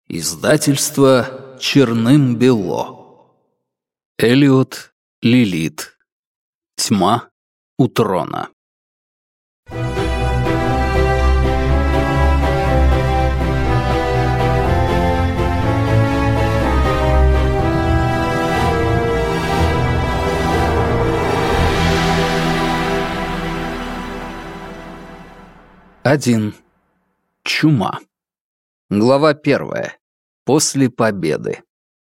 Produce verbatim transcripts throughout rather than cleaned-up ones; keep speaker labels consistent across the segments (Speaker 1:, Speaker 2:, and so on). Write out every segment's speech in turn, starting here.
Speaker 1: Издательство «Черным-бело». Элиот Лилит. Тьма у трона. Один. Чума. Глава первая. После победы.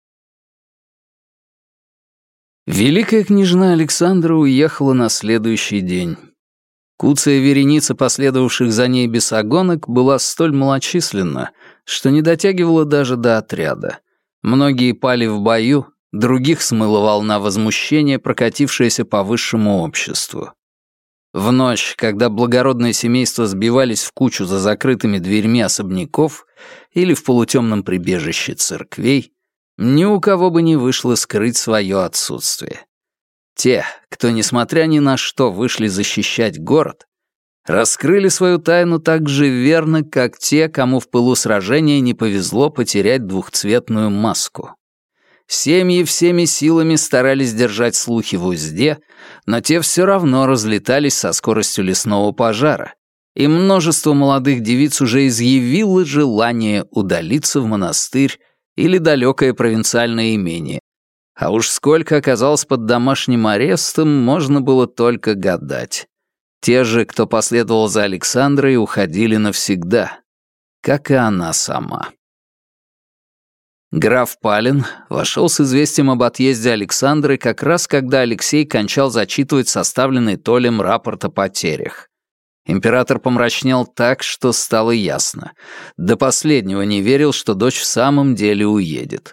Speaker 1: Великая княжна Александра уехала на следующий день. Куцая вереница последовавших за ней бесогонок была столь малочисленна, что не дотягивала даже до отряда. Многие пали в бою, других смыла волна возмущения, прокатившаяся по высшему обществу. В ночь, когда благородные семейства сбивались в кучу за закрытыми дверьми особняков или в полутемном прибежище церквей, ни у кого бы не вышло скрыть свое отсутствие. Те, кто, несмотря ни на что, вышли защищать город, раскрыли свою тайну так же верно, как те, кому в пылу сражения не повезло потерять двухцветную маску. Семьи всеми силами старались держать слухи в узде, но те все равно разлетались со скоростью лесного пожара, и множество молодых девиц уже изъявило желание удалиться в монастырь или далекое провинциальное имение. А уж сколько оказалось под домашним арестом, можно было только гадать. Те же, кто последовал за Александрой, уходили навсегда, как и она сама. Граф Палин вошел с известием об отъезде Александры как раз когда Алексей кончал зачитывать составленный Толем рапорт о потерях. Император помрачнел так, что стало ясно. До последнего не верил, что дочь в самом деле уедет.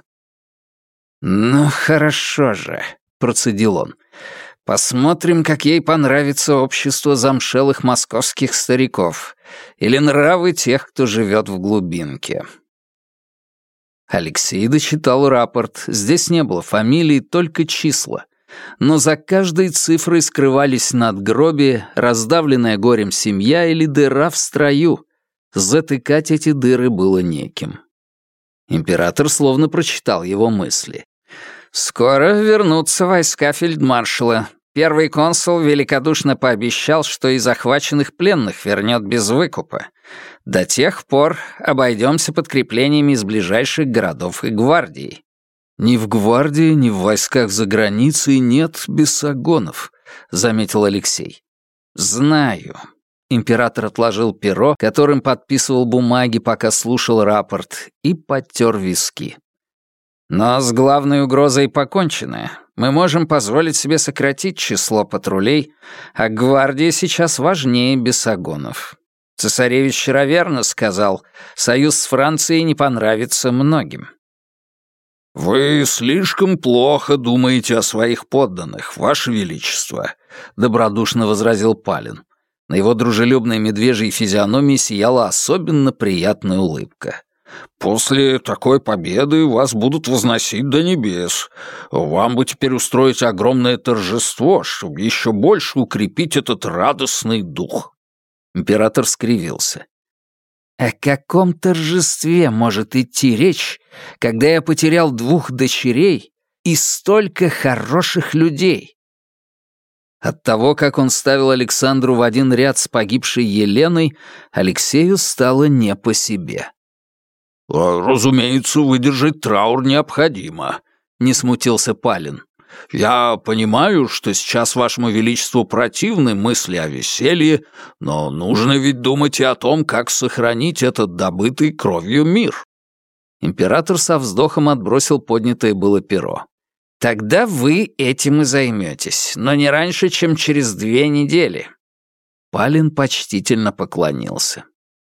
Speaker 1: «Ну, хорошо же», — процедил он. «Посмотрим, как ей понравится общество замшелых московских стариков или нравы тех, кто живет в глубинке». Алексей дочитал рапорт. Здесь не было фамилий, только числа. Но за каждой цифрой скрывались надгробие, раздавленная горем семья или дыра в строю. Затыкать эти дыры было неким. Император словно прочитал его мысли. «Скоро вернутся войска фельдмаршала. Первый консул великодушно пообещал, что и захваченных пленных вернет без выкупа. До тех пор обойдемся подкреплениями из ближайших городов и гвардии». «Ни в гвардии, ни в войсках за границей нет бесогонов», — заметил Алексей. «Знаю». Император отложил перо, которым подписывал бумаги, пока слушал рапорт, и подтер виски. «Но с главной угрозой покончено. Мы можем позволить себе сократить число патрулей, а гвардия сейчас важнее бесогонов. Цесаревич вчера верно сказал, союз с Францией не понравится многим». «Вы слишком плохо думаете о своих подданных, Ваше Величество», — добродушно возразил Палин. На его дружелюбной медвежьей физиономии сияла особенно приятная улыбка. «После такой победы вас будут возносить до небес. Вам бы теперь устроить огромное торжество, чтобы еще больше укрепить этот радостный дух». Император скривился. «О каком торжестве может идти речь, когда я потерял двух дочерей и столько хороших людей?» От того, как он ставил Александру в один ряд с погибшей Еленой, Алексею стало не по себе. «Разумеется, выдержать траур необходимо», — не смутился Палин. «Я понимаю, что сейчас Вашему Величеству противны мысли о веселье, но нужно ведь думать и о том, как сохранить этот добытый кровью мир». Император со вздохом отбросил поднятое было перо. «Тогда вы этим и займетесь, но не раньше, чем через две недели». Палин почтительно поклонился.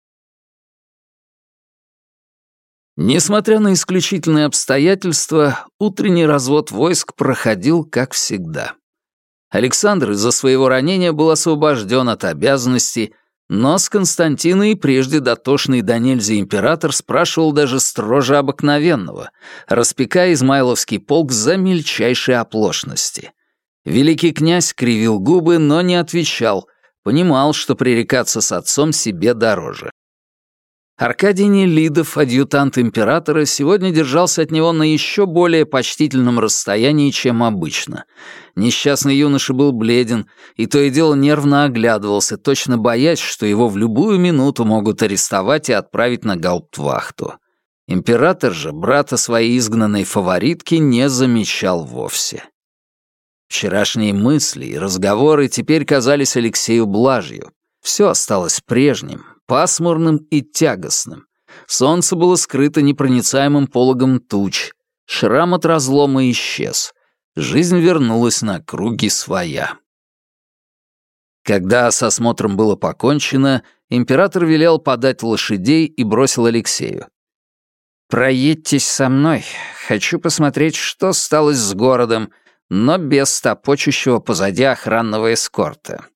Speaker 1: Несмотря на исключительные обстоятельства, утренний развод войск проходил как всегда. Александр из-за своего ранения был освобожден от обязанностей, но с Константина и прежде дотошный до нельзя император спрашивал даже строже обыкновенного, распекая измайловский полк за мельчайшие оплошности. Великий князь кривил губы, но не отвечал, понимал, что пререкаться с отцом себе дороже. Аркадий Нелидов, адъютант императора, сегодня держался от него на еще более почтительном расстоянии, чем обычно. Несчастный юноша был бледен и то и дело нервно оглядывался, точно боясь, что его в любую минуту могут арестовать и отправить на гауптвахту. Император же брата своей изгнанной фаворитки не замечал вовсе. Вчерашние мысли и разговоры теперь казались Алексею блажью. Все осталось прежним, пасмурным и тягостным. Солнце было скрыто непроницаемым пологом туч. Шрам от разлома исчез. Жизнь вернулась на круги своя. Когда с осмотром было покончено, император велел подать лошадей и бросил Алексею: «Проедьтесь со мной. Хочу посмотреть, что стало с городом, но без топочущего позади охранного эскорта».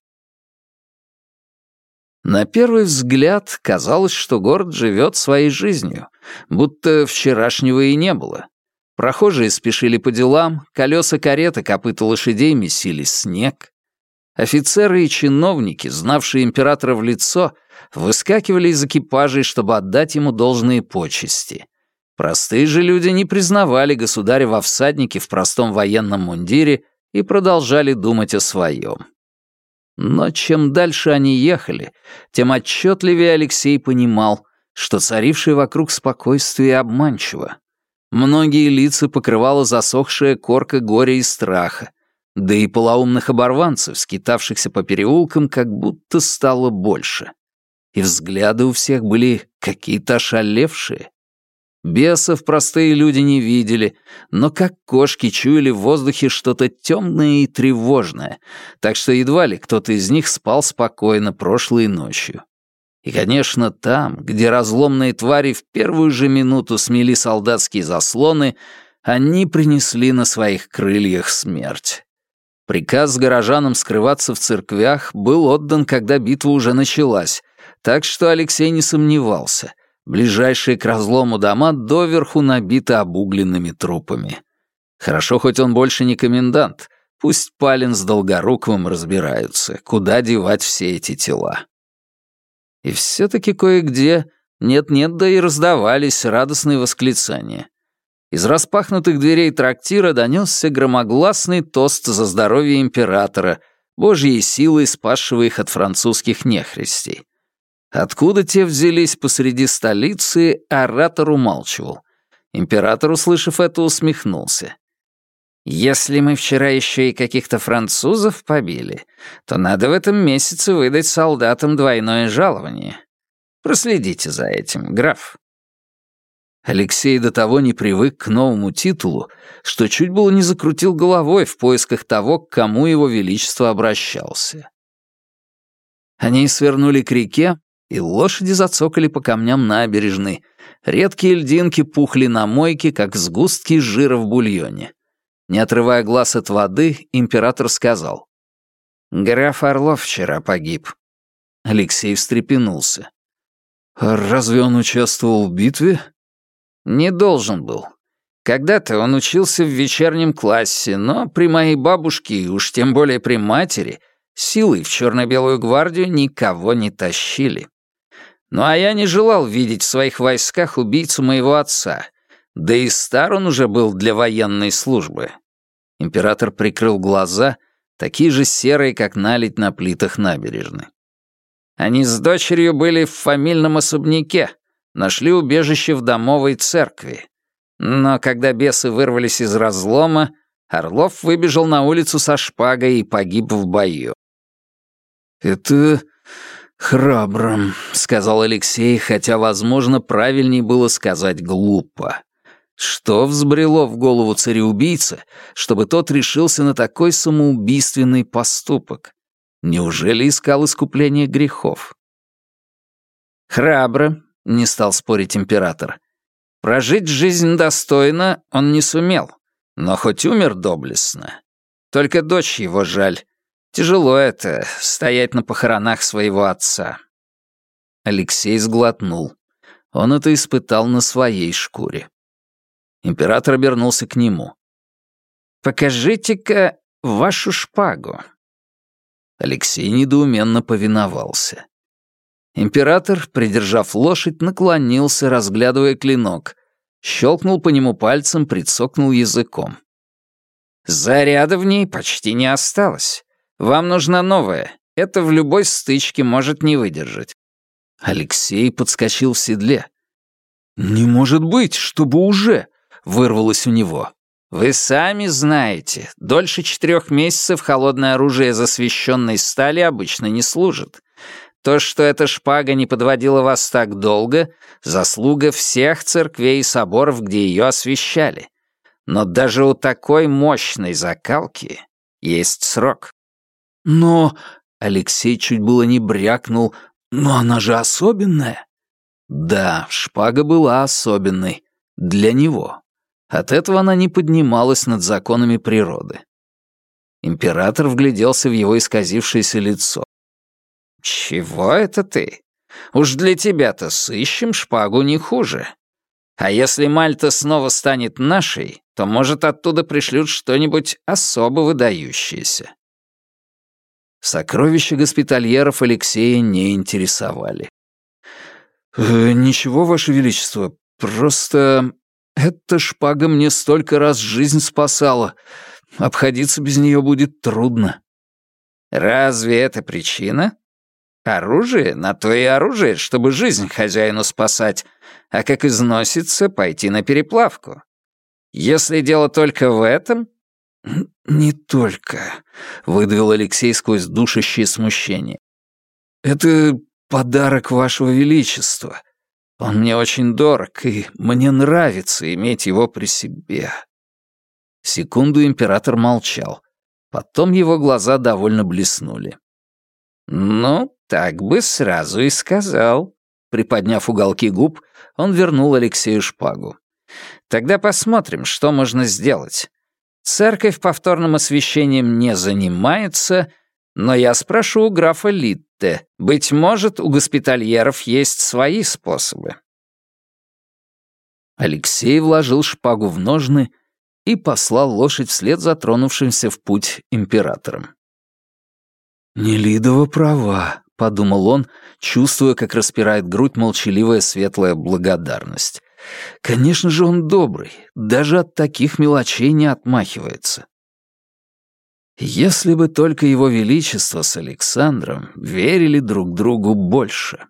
Speaker 1: На первый взгляд казалось, что город живет своей жизнью, будто вчерашнего и не было. Прохожие спешили по делам, колеса кареты, копыта лошадей месили снег. Офицеры и чиновники, знавшие императора в лицо, выскакивали из экипажей, чтобы отдать ему должные почести. Простые же люди не признавали государя во всаднике в простом военном мундире и продолжали думать о своем. Но чем дальше они ехали, тем отчетливее Алексей понимал, что царившее вокруг спокойствие обманчиво. Многие лица покрывала засохшая корка горя и страха, да и полоумных оборванцев, скитавшихся по переулкам, как будто стало больше. И взгляды у всех были какие-то ошалевшие. Бесов простые люди не видели, но как кошки чуяли в воздухе что-то темное и тревожное, так что едва ли кто-то из них спал спокойно прошлой ночью. И, конечно, там, где разломные твари в первую же минуту смели солдатские заслоны, они принесли на своих крыльях смерть. Приказ горожанам скрываться в церквях был отдан, когда битва уже началась, так что Алексей не сомневался. Ближайшие к разлому дома доверху набиты обугленными трупами. Хорошо, хоть он больше не комендант. Пусть Палин с Долгоруковым разбираются, куда девать все эти тела. И все-таки кое-где нет-нет, да и раздавались радостные восклицания. Из распахнутых дверей трактира донесся громогласный тост за здоровье императора, божьей силой спасшего их от французских нехристей. Откуда те взялись посреди столицы, оратор умалчивал. Император, услышав это, усмехнулся. «Если мы вчера еще и каких-то французов побили, то надо в этом месяце выдать солдатам двойное жалование. Проследите за этим, граф». Алексей до того не привык к новому титулу, что чуть было не закрутил головой в поисках того, к кому его величество обращался. Они свернули к реке, и лошади зацокали по камням набережной. Редкие льдинки пухли на мойке, как сгустки жира в бульоне. Не отрывая глаз от воды, император сказал: «Граф Орлов вчера погиб». Алексей встрепенулся. «А разве он участвовал в битве?» «Не должен был. Когда-то он учился в вечернем классе, но при моей бабушке, и уж тем более при матери, силой в черно-белую гвардию никого не тащили. Ну а я не желал видеть в своих войсках убийцу моего отца, да и стар он уже был для военной службы». Император прикрыл глаза, такие же серые, как наледь на плитах набережной. Они с дочерью были в фамильном особняке, нашли убежище в домовой церкви. Но когда бесы вырвались из разлома, Орлов выбежал на улицу со шпагой и погиб в бою. «Это храбро», — сказал Алексей, хотя, возможно, правильнее было сказать «глупо». Что взбрело в голову цареубийца, чтобы тот решился на такой самоубийственный поступок? Неужели искал искупления грехов? «Храбро», — не стал спорить император. «Прожить жизнь достойно он не сумел, но хоть умер доблестно. Только дочь его жаль. Тяжело это — стоять на похоронах своего отца». Алексей сглотнул. Он это испытал на своей шкуре. Император обернулся к нему. «Покажите-ка вашу шпагу». Алексей недоуменно повиновался. Император, придержав лошадь, наклонился, разглядывая клинок. Щелкнул по нему пальцем, прицокнул языком. «Заряда в ней почти не осталось. Вам нужна новая. Это в любой стычке может не выдержать». Алексей подскочил в седле. «Не может быть, чтобы уже!» — вырвалось у него. «Вы сами знаете, дольше четырех месяцев холодное оружие из освященной стали обычно не служит. То, что эта шпага не подводила вас так долго, заслуга всех церквей и соборов, где ее освящали. Но даже у такой мощной закалки есть срок». «Но...» — Алексей чуть было не брякнул. «Но она же особенная». Да, шпага была особенной. Для него. От этого она не поднималась над законами природы. Император вгляделся в его исказившееся лицо. «Чего это ты? Уж для тебя-то сыщем шпагу не хуже. А если Мальта снова станет нашей, то, может, оттуда пришлют что-нибудь особо выдающееся». Сокровища госпитальеров Алексея не интересовали. «Э, «Ничего, Ваше Величество, просто эта шпага мне столько раз жизнь спасала. Обходиться без нее будет трудно». «Разве это причина? Оружие на то и оружие, чтобы жизнь хозяину спасать, а как износится, пойти на переплавку. Если дело только в этом...» «Не только», — выдавил Алексей сквозь душащее смущение. «Это подарок Вашего Величества. Он мне очень дорог, и мне нравится иметь его при себе». Секунду император молчал. Потом его глаза довольно блеснули. «Ну, так бы сразу и сказал». Приподняв уголки губ, он вернул Алексею шпагу. «Тогда посмотрим, что можно сделать. Церковь повторным освящением не занимается, но я спрошу у графа Литте. Быть может, у госпитальеров есть свои способы». Алексей вложил шпагу в ножны и послал лошадь вслед за тронувшимся в путь императором. «Нелидова права», — подумал он, чувствуя, как распирает грудь молчаливая светлая благодарность. «Конечно же он добрый, даже от таких мелочей не отмахивается». Если бы только его величество с Александром верили друг другу больше.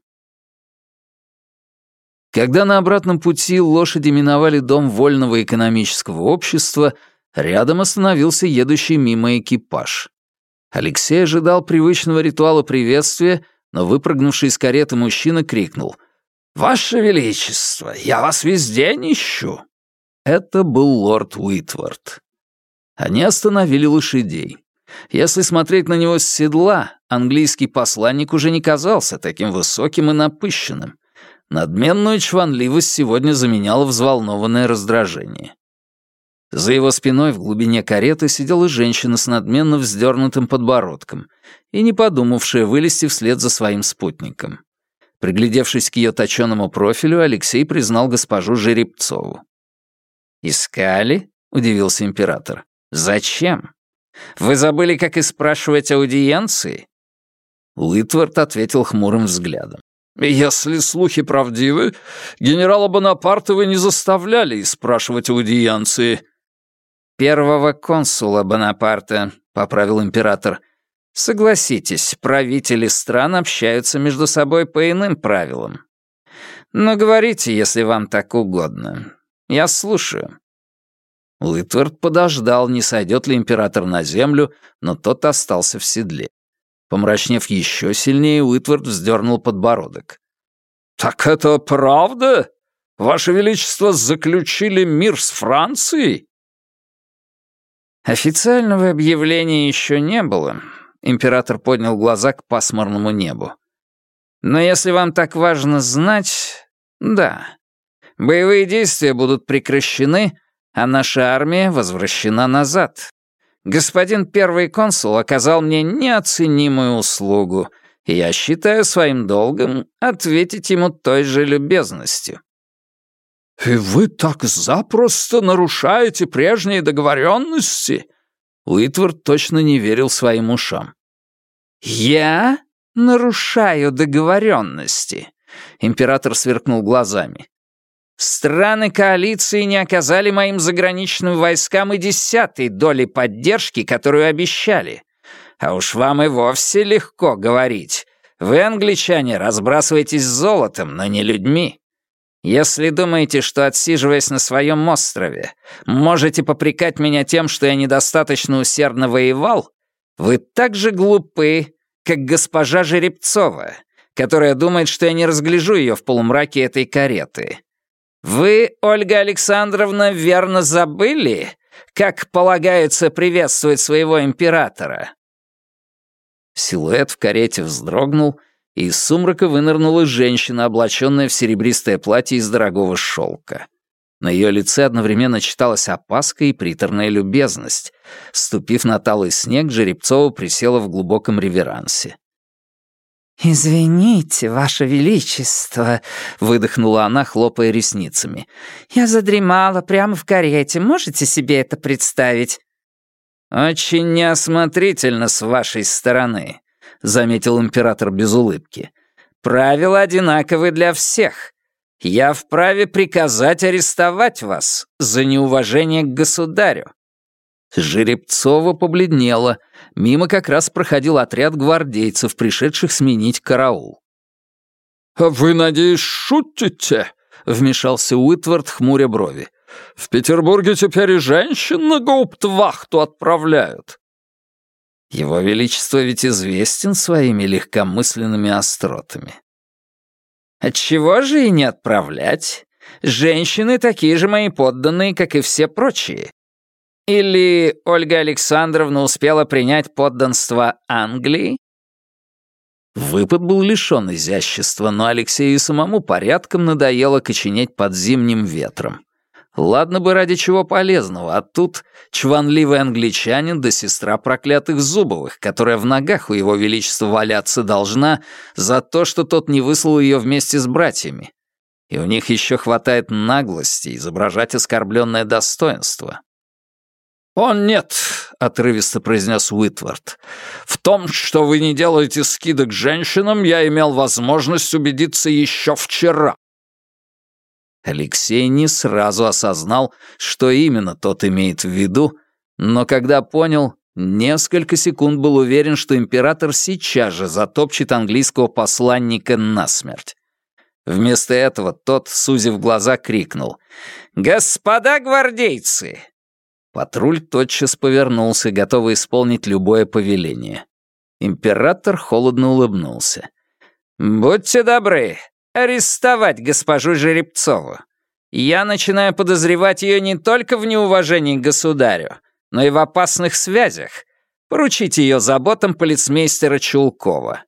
Speaker 1: Когда на обратном пути лошади миновали дом Вольного экономического общества, рядом остановился едущий мимо экипаж. Алексей ожидал привычного ритуала приветствия, но выпрыгнувший из кареты мужчина крикнул: «Ваше Величество, я вас везде не ищу!» Это был лорд Уитвард. Они остановили лошадей. Если смотреть на него с седла, английский посланник уже не казался таким высоким и напыщенным. Надменную чванливость сегодня заменяло взволнованное раздражение. За его спиной в глубине кареты сидела женщина с надменно вздернутым подбородком и не подумавшая вылезти вслед за своим спутником. Приглядевшись к ее точенному профилю, Алексей признал госпожу Жеребцову. «Искали?» — удивился император. «Зачем? Вы забыли, как и спрашивать аудиенции?» Уитвард ответил хмурым взглядом. «Если слухи правдивы, генерала Бонапарта вы не заставляли спрашивать аудиенции». «Первого консула Бонапарта», — поправил император. «Согласитесь, правители стран общаются между собой по иным правилам. Но говорите, если вам так угодно. Я слушаю». Уитвард подождал, не сойдет ли император на землю, но тот остался в седле. Помрачнев еще сильнее, Уитвард вздернул подбородок. «Так это правда? Ваше Величество заключили мир с Францией?» «Официального объявления еще не было», — император поднял глаза к пасмурному небу. «Но если вам так важно знать, да, боевые действия будут прекращены, а наша армия возвращена назад. Господин первый консул оказал мне неоценимую услугу, и я считаю своим долгом ответить ему той же любезностью». «И вы так запросто нарушаете прежние договоренности?» Уитвард точно не верил своим ушам. «Я? нарушаю договоренности», — император сверкнул глазами. «Страны коалиции не оказали моим заграничным войскам и десятой доли поддержки, которую обещали. А уж вам и вовсе легко говорить. Вы, англичане, разбрасываетесь золотом, но не людьми. Если думаете, что, отсиживаясь на своем острове, можете попрекать меня тем, что я недостаточно усердно воевал, вы так же глупы, как госпожа Жеребцова, которая думает, что я не разгляжу ее в полумраке этой кареты. Вы, Ольга Александровна, верно забыли, как полагается приветствовать своего императора?» Силуэт в карете вздрогнул, и из сумрака вынырнула женщина, облаченная в серебристое платье из дорогого шелка. На ее лице одновременно читалась опаска и приторная любезность. Ступив на талый снег, Жеребцова присела в глубоком реверансе. «Извините, Ваше Величество», — выдохнула она, хлопая ресницами. «Я задремала прямо в карете. Можете себе это представить?» «Очень неосмотрительно с вашей стороны», — заметил император без улыбки. «Правила одинаковы для всех. Я вправе приказать арестовать вас за неуважение к государю». Жеребцова побледнела. Мимо как раз проходил отряд гвардейцев, пришедших сменить караул. «Вы, надеюсь, шутите?» — вмешался Уитвард, хмуря брови. «В Петербурге теперь и женщин на гауптвахту отправляют». Его Величество ведь известен своими легкомысленными остротами. «Отчего же и не отправлять? Женщины такие же мои подданные, как и все прочие. Или Ольга Александровна успела принять подданство Англии?» Выпад был лишён изящества, но Алексею самому порядком надоело коченеть под зимним ветром. Ладно бы ради чего полезного, а тут чванливый англичанин да сестра проклятых Зубовых, которая в ногах у его величества валяться должна за то, что тот не выслал ее вместе с братьями. И у них еще хватает наглости изображать оскорбленное достоинство. «О, нет», — отрывисто произнес Уитвард. «В том, что вы не делаете скидок женщинам, я имел возможность убедиться еще вчера». Алексей не сразу осознал, что именно тот имеет в виду, но когда понял, несколько секунд был уверен, что император сейчас же затопчет английского посланника насмерть. Вместо этого тот, сузив глаза, крикнул: «Господа гвардейцы!» Патруль тотчас повернулся, готовый исполнить любое повеление. Император холодно улыбнулся. «Будьте добры, арестовать госпожу Жеребцову. Я начинаю подозревать ее не только в неуважении к государю, но и в опасных связях. Поручите ее заботам полицмейстера Чулкова».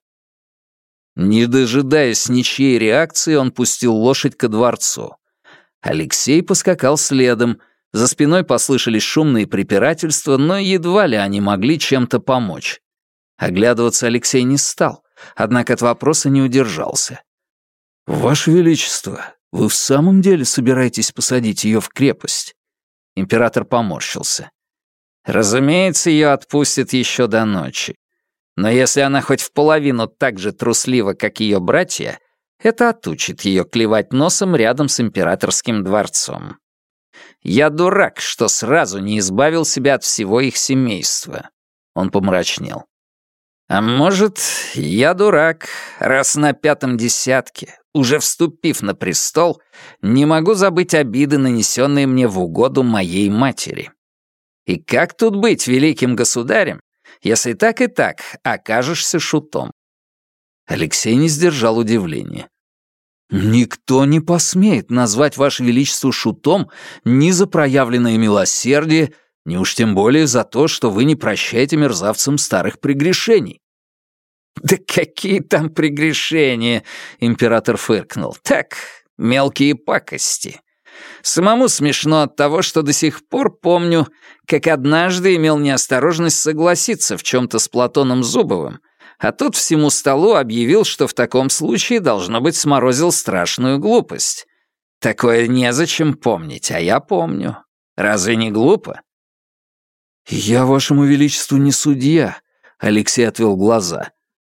Speaker 1: Не дожидаясь ничьей реакции, он пустил лошадь ко дворцу. Алексей поскакал следом. За спиной послышались шумные препирательства, но едва ли они могли чем-то помочь. Оглядываться Алексей не стал, однако от вопроса не удержался. «Ваше Величество, вы в самом деле собираетесь посадить ее в крепость?» Император поморщился. «Разумеется, ее отпустят еще до ночи. Но если она хоть в половину так же труслива, как ее братья, это отучит ее клевать носом рядом с императорским дворцом. Я дурак, что сразу не избавил себя от всего их семейства». Он помрачнел. «А может, я дурак, раз на пятом десятке, уже вступив на престол, не могу забыть обиды, нанесенные мне в угоду моей матери. И как тут быть великим государем, если так и так окажешься шутом?» Алексей не сдержал удивления. «Никто не посмеет назвать Ваше Величество шутом ни за проявленное милосердие, ни уж тем более за то, что вы не прощаете мерзавцам старых прегрешений». «Да какие там прегрешения!» — император фыркнул. «Так, мелкие пакости. Самому смешно от того, что до сих пор помню, как однажды имел неосторожность согласиться в чем-то с Платоном Зубовым, а тот всему столу объявил, что в таком случае, должно быть, сморозил страшную глупость. Такое незачем помнить, а я помню. Разве не глупо?» «Я, Вашему Величеству, не судья», — Алексей отвел глаза.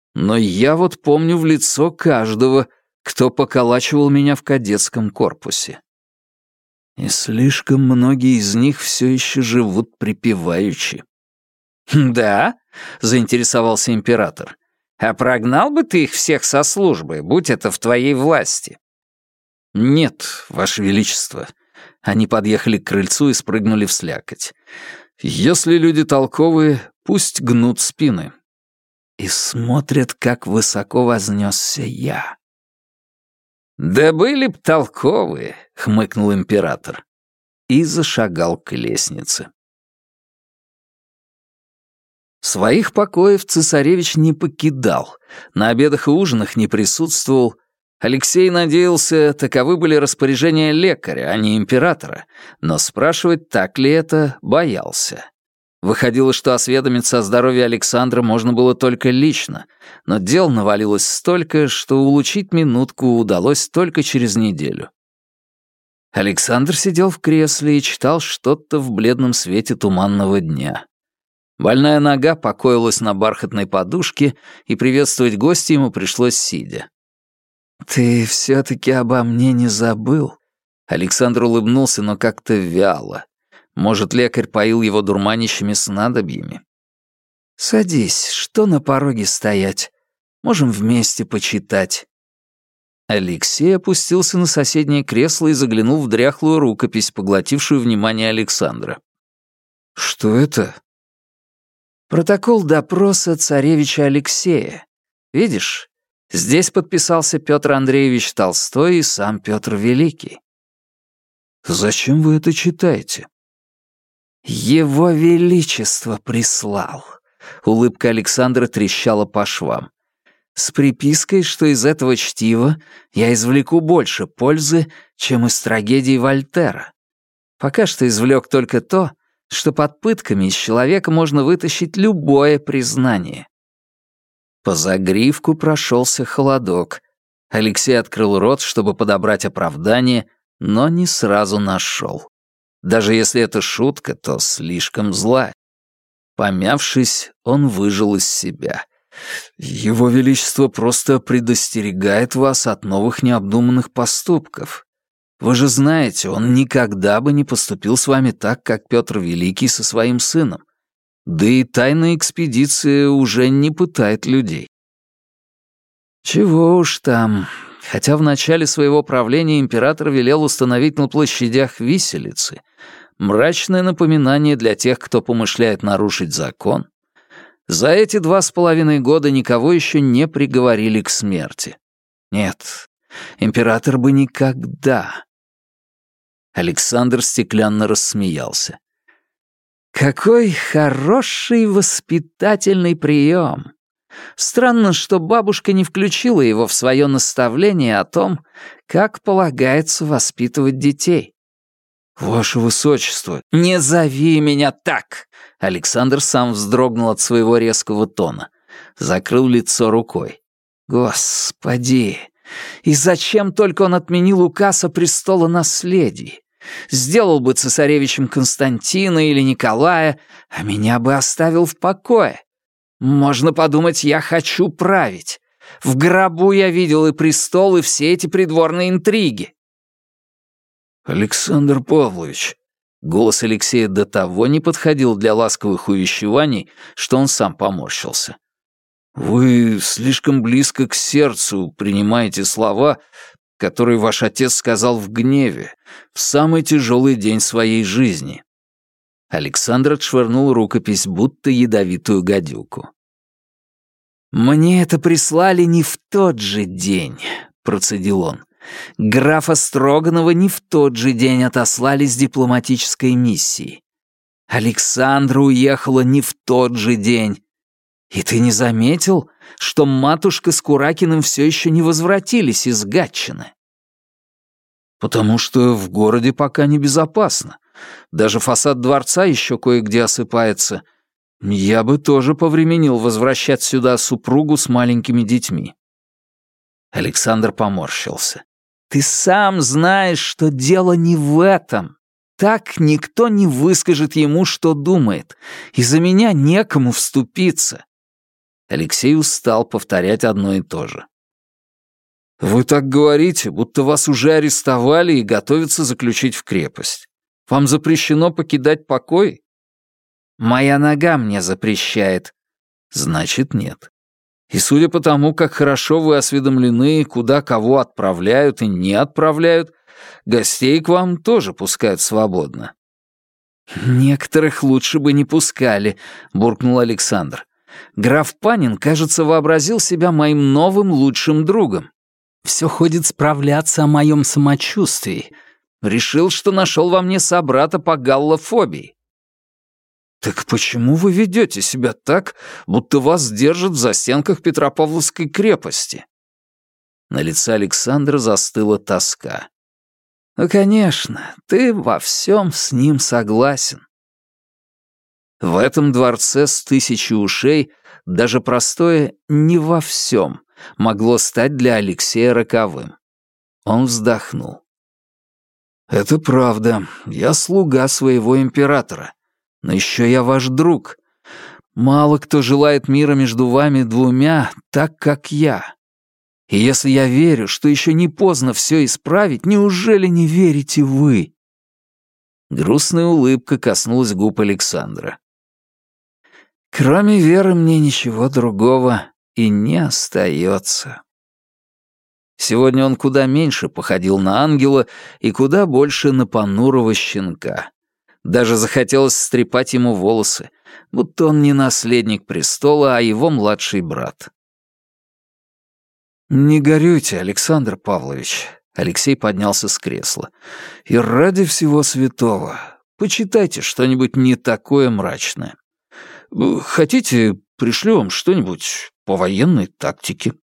Speaker 1: Но я вот помню в лицо каждого, кто поколачивал меня в кадетском корпусе. И слишком многие из них все еще живут припеваючи. «Да?» — заинтересовался император. «А прогнал бы ты их всех со службы, будь это в твоей власти?» «Нет, Ваше Величество». Они подъехали к крыльцу и спрыгнули в слякоть. «Если люди толковые, пусть гнут спины». И смотрят, как высоко вознесся я. «Да были б толковые», — хмыкнул император. И зашагал к лестнице. Своих покоев цесаревич не покидал, на обедах и ужинах не присутствовал. Алексей надеялся, таковы были распоряжения лекаря, а не императора, но спрашивать, так ли это, боялся. Выходило, что осведомиться о здоровье Александра можно было только лично, но дел навалилось столько, что улучить минутку удалось только через неделю. Александр сидел в кресле и читал что-то в бледном свете туманного дня. Больная нога покоилась на бархатной подушке, и приветствовать гостя ему пришлось сидя. «Ты все-таки обо мне не забыл?» Александр улыбнулся, но как-то вяло. Может, лекарь поил его дурманящими снадобьями? «Садись, что на пороге стоять? Можем вместе почитать». Алексей опустился на соседнее кресло и заглянул в дряхлую рукопись, поглотившую внимание Александра. «Что это?» «Протокол допроса царевича Алексея. Видишь, здесь подписался Петр Андреевич Толстой и сам Петр Великий». «Зачем вы это читаете?» «Его Величество прислал». Улыбка Александра трещала по швам. «С припиской, что из этого чтива я извлеку больше пользы, чем из трагедии Вольтера. Пока что извлек только то, что под пытками из человека можно вытащить любое признание». По загривку прошелся холодок. Алексей открыл рот, чтобы подобрать оправдание, но не сразу нашел. Даже если это шутка, то слишком злая. Помявшись, он выжил из себя. «Его Величество просто предостерегает вас от новых необдуманных поступков. Вы же знаете, он никогда бы не поступил с вами так, как Петр Великий со своим сыном. Да и тайная экспедиция уже не пытает людей». Чего уж там. Хотя в начале своего правления император велел установить на площадях виселицы, мрачное напоминание для тех, кто помышляет нарушить закон, за эти два с половиной года никого еще не приговорили к смерти. Нет, император бы никогда. Александр стеклянно рассмеялся. «Какой хороший воспитательный прием! Странно, что бабушка не включила его в свое наставление о том, как полагается воспитывать детей». «Ваше Высочество, не зови меня так!» Александр сам вздрогнул от своего резкого тона. Закрыл лицо рукой. «Господи! И зачем только он отменил указ о престолонаследии? Сделал бы цесаревичем Константина или Николая, а меня бы оставил в покое. Можно подумать, я хочу править. В гробу я видел и престол, и все эти придворные интриги». «Александр Павлович», голос Алексея до того не подходил для ласковых увещеваний, что он сам поморщился. «Вы слишком близко к сердцу принимаете слова, которые ваш отец сказал в гневе, в самый тяжелый день своей жизни». Александр отшвырнул рукопись, будто ядовитую гадюку. «Мне это прислали не в тот же день», — процедил он. «Графа Строганова не в тот же день отослали с дипломатической миссии. Александра уехала не в тот же день. И ты не заметил, что матушка с Куракиным все еще не возвратились из Гатчины?» «Потому что в городе пока небезопасно. Даже фасад дворца еще кое-где осыпается. Я бы тоже повременил возвращать сюда супругу с маленькими детьми». Александр поморщился. «Ты сам знаешь, что дело не в этом. Так никто не выскажет ему, что думает, и за меня некому вступиться». Алексей устал повторять одно и то же. «Вы так говорите, будто вас уже арестовали и готовятся заключить в крепость. Вам запрещено покидать покой?» «Моя нога мне запрещает». «Значит, нет. И судя по тому, как хорошо вы осведомлены, куда кого отправляют и не отправляют, гостей к вам тоже пускают свободно». «Некоторых лучше бы не пускали», — буркнул Александр. «Граф Панин, кажется, вообразил себя моим новым лучшим другом. Все ходит справляться о моем самочувствии. Решил, что нашел во мне собрата по галлофобии». «Так почему вы ведете себя так, будто вас держат в застенках Петропавловской крепости?» На лице Александра застыла тоска. «Ну, конечно, ты во всем с ним согласен». В этом дворце с тысячей ушей даже простое «не во всем» могло стать для Алексея роковым. Он вздохнул. «Это правда. Я слуга своего императора. Но еще я ваш друг. Мало кто желает мира между вами двумя так, как я. И если я верю, что еще не поздно все исправить, неужели не верите вы?» Грустная улыбка коснулась губ Александра. «Кроме веры мне ничего другого и не остается». Сегодня он куда меньше походил на ангела и куда больше на понурого щенка. Даже захотелось стрепать ему волосы, будто он не наследник престола, а его младший брат. «Не горюйте, Александр Павлович», — Алексей поднялся с кресла. «И ради всего святого, почитайте что-нибудь не такое мрачное. Хотите, пришлю вам что-нибудь по военной тактике?»